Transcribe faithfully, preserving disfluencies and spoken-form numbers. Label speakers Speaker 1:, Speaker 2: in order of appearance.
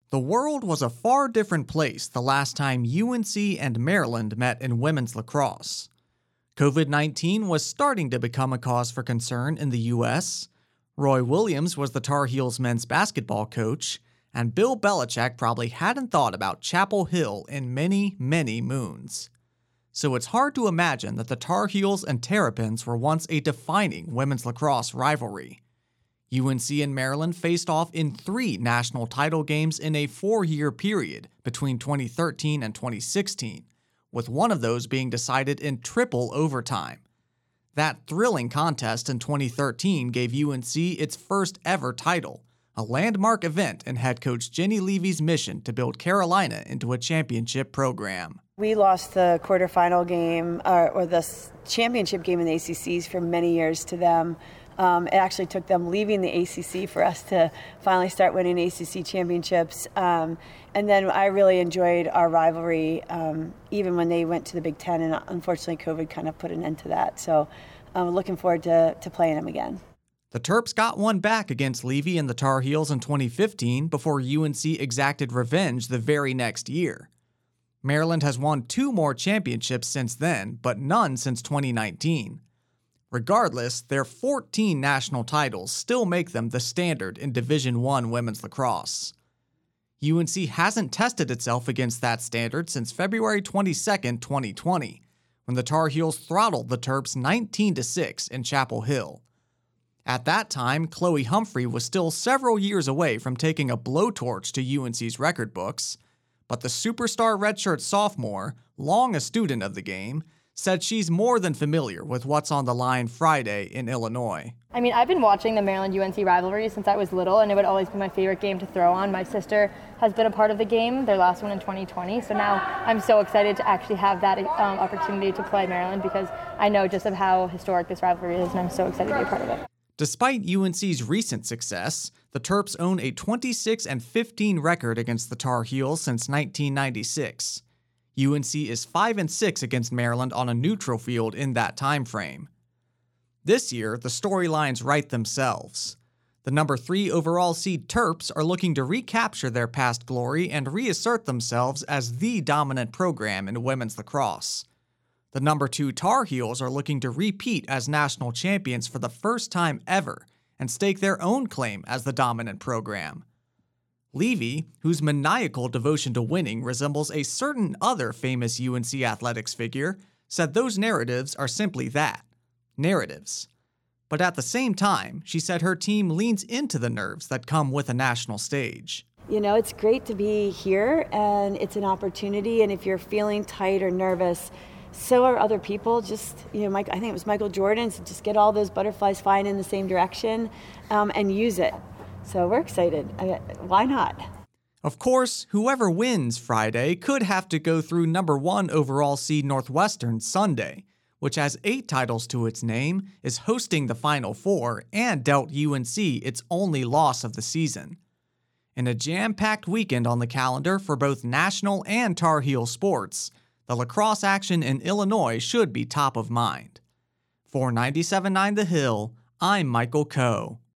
Speaker 1: The world was a far different place the last time U N C and Maryland met in women's lacrosse. COVID nineteen was starting to become a cause for concern in the U S. Roy Williams was the Tar Heels men's basketball coach, and Bill Belichick probably hadn't thought about Chapel Hill in many, many moons. So it's hard to imagine that the Tar Heels and Terrapins were once a defining women's lacrosse rivalry. U N C and Maryland faced off in three national title games in a four-year period between twenty thirteen and twenty sixteen, with one of those being decided in triple overtime. That thrilling contest in twenty thirteen gave U N C its first ever title, a landmark event in head coach Jenny Levy's mission to build Carolina into a championship program.
Speaker 2: We lost the quarterfinal game, or, or the championship game in the A C Cs for many years to them. Um, it actually took them leaving the A C C for us to finally start winning A C C championships. Um, and then I really enjoyed our rivalry, um, even when they went to the Big Ten, and unfortunately COVID kind of put an end to that. So I'm looking forward to, to playing them again.
Speaker 1: The Terps got one back against Levy and the Tar Heels in twenty fifteen before U N C exacted revenge the very next year. Maryland has won two more championships since then, but none since twenty nineteen. Regardless, their fourteen national titles still make them the standard in Division one women's lacrosse. U N C hasn't tested itself against that standard since February twenty-second, twenty twenty, when the Tar Heels throttled the Terps nineteen to six in Chapel Hill. At that time, Chloe Humphrey was still several years away from taking a blowtorch to U N C's record books, but the superstar redshirt sophomore, long a student of the game, said she's more than familiar with what's on the line Friday in Illinois.
Speaker 3: I mean, I've been watching the Maryland-U N C rivalry since I was little, and it would always be my favorite game to throw on. My sister has been a part of the game, their last one in twenty twenty, so now I'm so excited to actually have that um, opportunity to play Maryland because I know just of how historic this rivalry is, and I'm so excited to be a part of it.
Speaker 1: Despite U N C's recent success, the Terps own a twenty-six and fifteen record against the Tar Heels since nineteen ninety-six. U N C is five and six against Maryland on a neutral field in that time frame. This year, the storylines write themselves. The number three overall seed Terps are looking to recapture their past glory and reassert themselves as the dominant program in women's lacrosse. The number two Tar Heels are looking to repeat as national champions for the first time ever and stake their own claim as the dominant program. Levy, whose maniacal devotion to winning resembles a certain other famous U N C athletics figure, said those narratives are simply that, narratives. But at the same time, she said her team leans into the nerves that come with a national stage.
Speaker 2: You know, it's great to be here, and it's an opportunity, and if you're feeling tight or nervous, so are other people. Just, you know, Mike, I think it was Michael Jordan, so just get all those butterflies flying in the same direction um, and use it. So we're excited. I mean, why not?
Speaker 1: Of course, whoever wins Friday could have to go through number one overall seed Northwestern Sunday, which has eight titles to its name, is hosting the Final Four, and dealt U N C its only loss of the season. In a jam-packed weekend on the calendar for both national and Tar Heel sports, the lacrosse action in Illinois should be top of mind. For ninety-seven point nine The Hill, I'm Michael Coe.